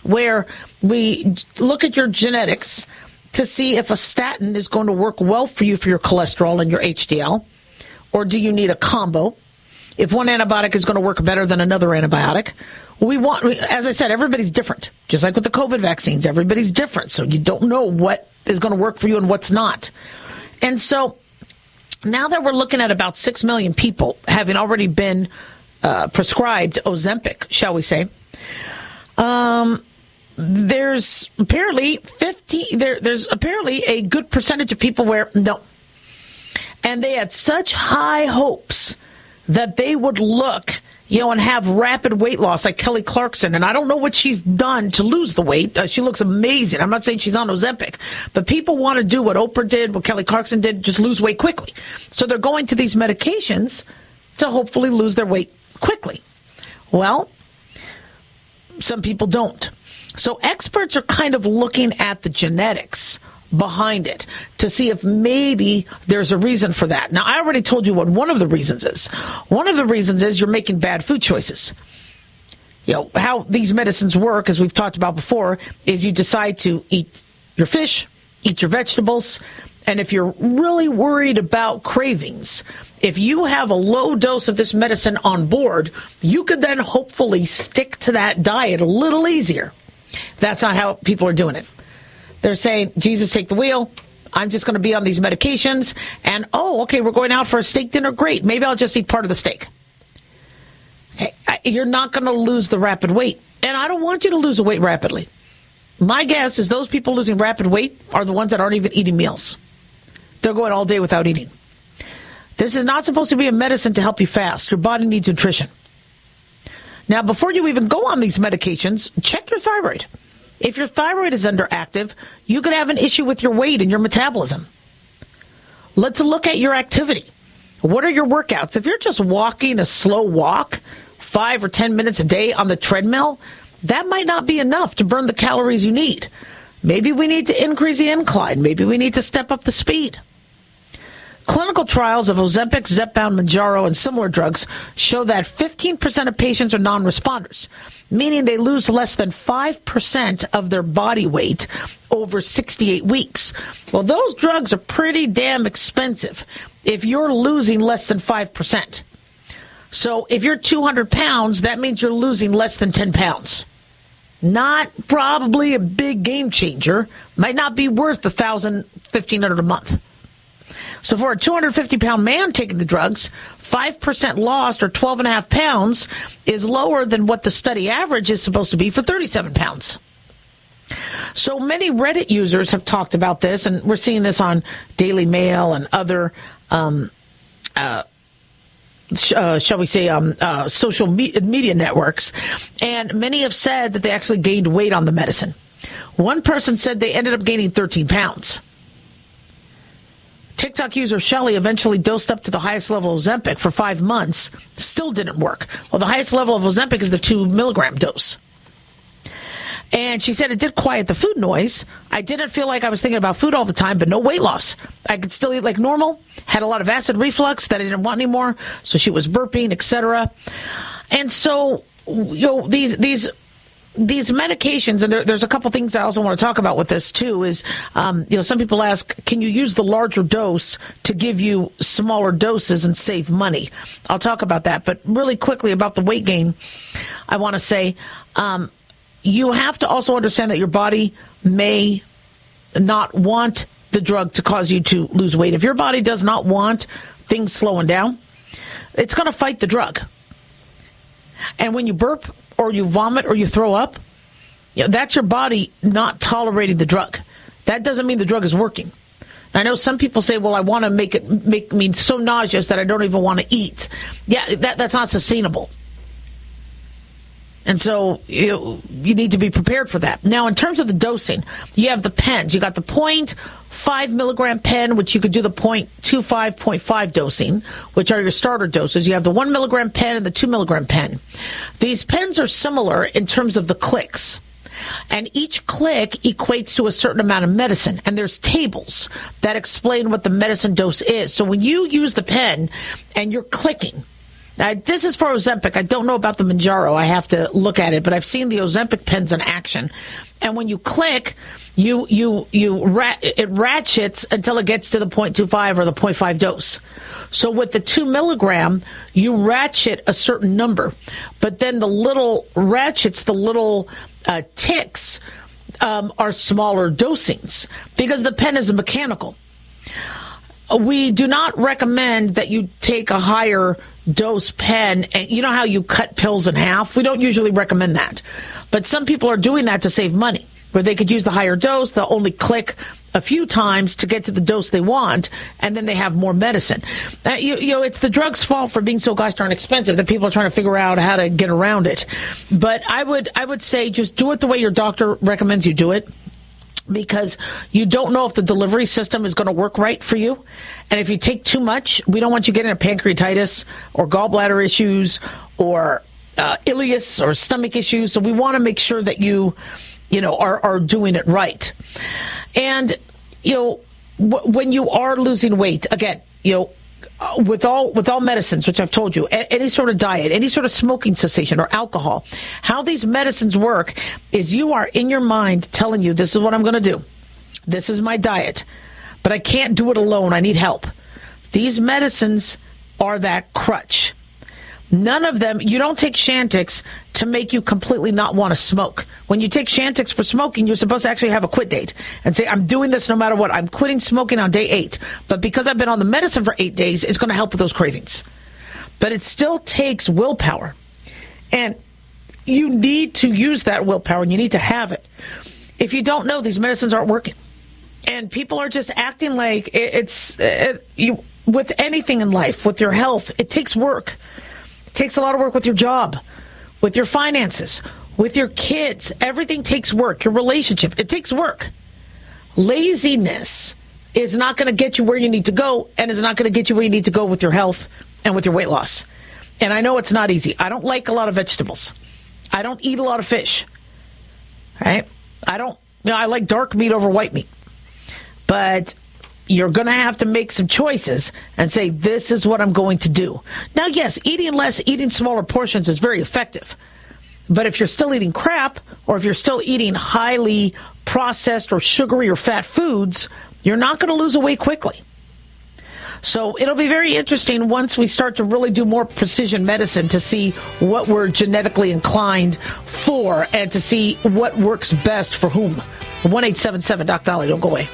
D: where we look at your genetics to see if a statin is going to work well for you for your cholesterol and your H D L, or do you need a combo? If one antibiotic is going to work better than another antibiotic, we want, as I said, everybody's different. Just like with the COVID vaccines, everybody's different. So you don't know what is going to work for you and what's not. And so now that we're looking at about six million people having already been uh, prescribed Ozempic, shall we say, um, there's apparently fifty. There, there's apparently a good percentage of people where no, and they had such high hopes that they would look, you know, and have rapid weight loss like Kelly Clarkson. And I don't know what she's done to lose the weight. Uh, she looks amazing. I'm not saying she's on Ozempic, but people want to do what Oprah did, what Kelly Clarkson did, just lose weight quickly. So they're going to these medications to hopefully lose their weight quickly. Well, some people don't. So experts are kind of looking at the genetics behind it to see if maybe there's a reason for that. Now, I already told you what one of the reasons is. One of the reasons is you're making bad food choices. You know, how these medicines work, as we've talked about before, is you decide to eat your fish, eat your vegetables, and if you're really worried about cravings, if you have a low dose of this medicine on board, you could then hopefully stick to that diet a little easier. That's not how people are doing it. They're saying, Jesus, take the wheel. I'm just going to be on these medications. And, oh, okay, we're going out for a steak dinner. Great. Maybe I'll just eat part of the steak. Okay, you're not going to lose the rapid weight. And I don't want you to lose the weight rapidly. My guess is those people losing rapid weight are the ones that aren't even eating meals. They're going all day without eating. This is not supposed to be a medicine to help you fast. Your body needs nutrition. Now, before you even go on these medications, check your thyroid. If your thyroid is underactive, you could have an issue with your weight and your metabolism. Let's look at your activity. What are your workouts? If you're just walking a slow walk, five or ten minutes a day on the treadmill, that might not be enough to burn the calories you need. Maybe we need to increase the incline. Maybe we need to step up the speed. Clinical trials of Ozempic, Zepbound, Mounjaro, and similar drugs show that fifteen percent of patients are non-responders, meaning they lose less than five percent of their body weight over sixty-eight weeks. Well, those drugs are pretty damn expensive if you're losing less than five percent. So if you're two hundred pounds, that means you're losing less than ten pounds. Not probably a big game changer. Might not be worth one thousand dollars, fifteen hundred dollars a month. So for a two hundred fifty pound man taking the drugs, five percent lost or twelve and a half pounds is lower than what the study average is supposed to be for thirty-seven pounds. So many Reddit users have talked about this, and we're seeing this on Daily Mail and other, um, uh, sh- uh, shall we say, um, uh, social me- media networks. And many have said that they actually gained weight on the medicine. One person said they ended up gaining thirteen pounds. TikTok user Shelly eventually dosed up to the highest level of Ozempic for five months. Still didn't work. Well, the highest level of Ozempic is the two milligram dose. And she said it did quiet the food noise. I didn't feel like I was thinking about food all the time, but no weight loss. I could still eat like normal. Had a lot of acid reflux that I didn't want anymore. So she was burping, et cetera. And so, you know, these these. These medications, and there, there's a couple things I also want to talk about with this too, is, um, you know, some people ask, can you use the larger dose to give you smaller doses and save money? I'll talk about that. But really quickly about the weight gain, I want to say, um, you have to also understand that your body may not want the drug to cause you to lose weight. If your body does not want things slowing down, it's going to fight the drug. And when you burp, or you vomit, or you throw up, you know, that's your body not tolerating the drug. That doesn't mean the drug is working. I know some people say, well, I want to make it make me so nauseous that I don't even want to eat. Yeah, that, that's not sustainable. And so you, you need to be prepared for that. Now, in terms of the dosing, you have the pens. You got the zero point five milligram pen, which you could do the zero point two five, zero point five dosing, which are your starter doses. You have the one milligram pen and the two milligram pen. These pens are similar in terms of the clicks. And each click equates to a certain amount of medicine. And there's tables that explain what the medicine dose is. So when you use the pen and you're clicking, Now, this is for Ozempic. I don't know about the Mounjaro. I have to look at it, but I've seen the Ozempic pens in action. And when you click, you you you rat, it ratchets until it gets to the zero point two five or the zero point five dose. So with the two milligram, you ratchet a certain number, but then the little ratchets, the little uh, ticks, um, are smaller dosings because the pen is a mechanical. We do not recommend that you take a higher dose pen. And you know how you cut pills in half? We don't usually recommend that. But some people are doing that to save money, where they could use the higher dose. They'll only click a few times to get to the dose they want, and then they have more medicine. Uh, you, you know, it's the drug's fault for being so gosh darn expensive that people are trying to figure out how to get around it. But I would, I would say just do it the way your doctor recommends you do it, because you don't know if the delivery system is going to work right for you. And if you take too much, we don't want you getting a pancreatitis or gallbladder issues or uh, ileus or stomach issues. So we want to make sure that you, you know, are, are doing it right. And, you know, w- when you are losing weight, again, you know, Uh, with all with all medicines, which I've told you, a- any sort of diet, any sort of smoking cessation or alcohol, how these medicines work is you are in your mind telling you, this is what I'm going to do. This is my diet, but I can't do it alone. I need help. These medicines are that crutch. None of them, you don't take Chantix to make you completely not want to smoke. When you take Chantix for smoking, you're supposed to actually have a quit date and say, I'm doing this no matter what. I'm quitting smoking on day eight. But because I've been on the medicine for eight days, it's going to help with those cravings. But it still takes willpower. And you need to use that willpower, and you need to have it. If you don't know, these medicines aren't working. And people are just acting like it's, it, you, with anything in life, with your health, it takes work. It takes a lot of work with your job, with your finances, with your kids. Everything takes work. Your relationship, it takes work. Laziness is not going to get you where you need to go, and is not going to get you where you need to go with your health and with your weight loss. And I know it's not easy. I don't like a lot of vegetables. I don't eat a lot of fish. Right? I don't, you know, I like dark meat over white meat. But you're going to have to make some choices and say, this is what I'm going to do. Now, yes, eating less, eating smaller portions is very effective. But if you're still eating crap, or if you're still eating highly processed or sugary or fat foods, you're not going to lose weight quickly. So it'll be very interesting once we start to really do more precision medicine to see what we're genetically inclined for and to see what works best for whom. one eight seven seven Doc Dolly, don't go away.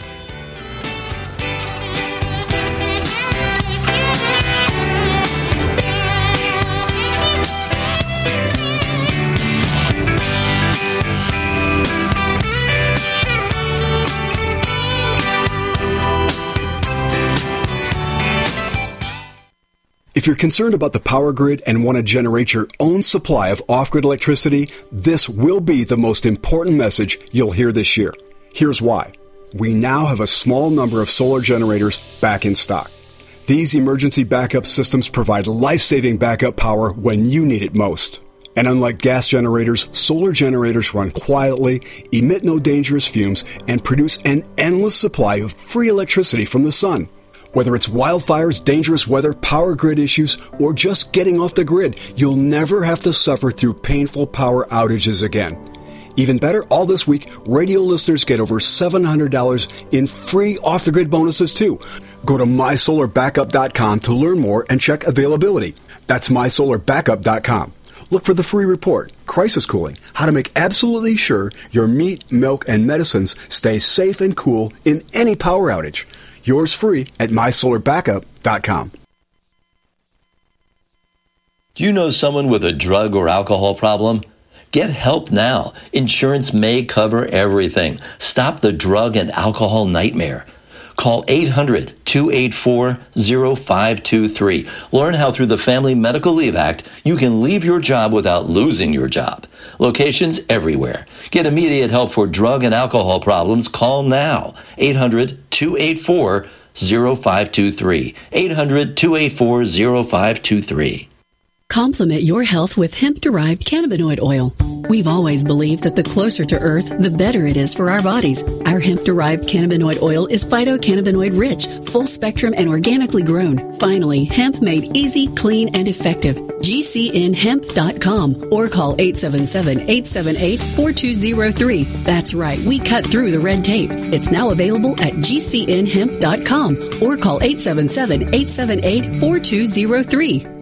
F: If you're concerned about the power grid and want to generate your own supply of off-grid electricity, this will be the most important message you'll hear this year. Here's why. We now have a small number of solar generators back in stock. These emergency backup systems provide life-saving backup power when you need it most. And unlike gas generators, solar generators run quietly, emit no dangerous fumes, and produce an endless supply of free electricity from the sun. Whether it's wildfires, dangerous weather, power grid issues, or just getting off the grid, you'll never have to suffer through painful power outages again. Even better, all this week, radio listeners get over seven hundred dollars in free off-the-grid bonuses too. Go to my solar backup dot com to learn more and check availability. That's my solar backup dot com. Look for the free report, Crisis Cooling, how to make absolutely sure your meat, milk, and medicines stay safe and cool in any power outage. Yours free at my solar backup dot com.
Q: Do you know someone with a drug or alcohol problem? Get help now. Insurance may cover everything. Stop the drug and alcohol nightmare. Call eight hundred, two eight four, zero five two three. Learn how through the Family Medical Leave Act you can leave your job without losing your job. Locations everywhere. Get immediate help for drug and alcohol problems. Call now. eight hundred, two eight four, zero five two three. eight hundred, two eight four, zero five two three.
P: Complement your health with hemp-derived cannabinoid oil. We've always believed that the closer to Earth, the better it is for our bodies. Our hemp-derived cannabinoid oil is phytocannabinoid rich, full spectrum, and organically grown. Finally, hemp made easy, clean, and effective. G C N hemp dot com or call eight seven seven, eight seven eight, four two zero three. That's right, we cut through the red tape. It's now available at G C N hemp dot com or call eight seven seven, eight seven eight, four two zero three.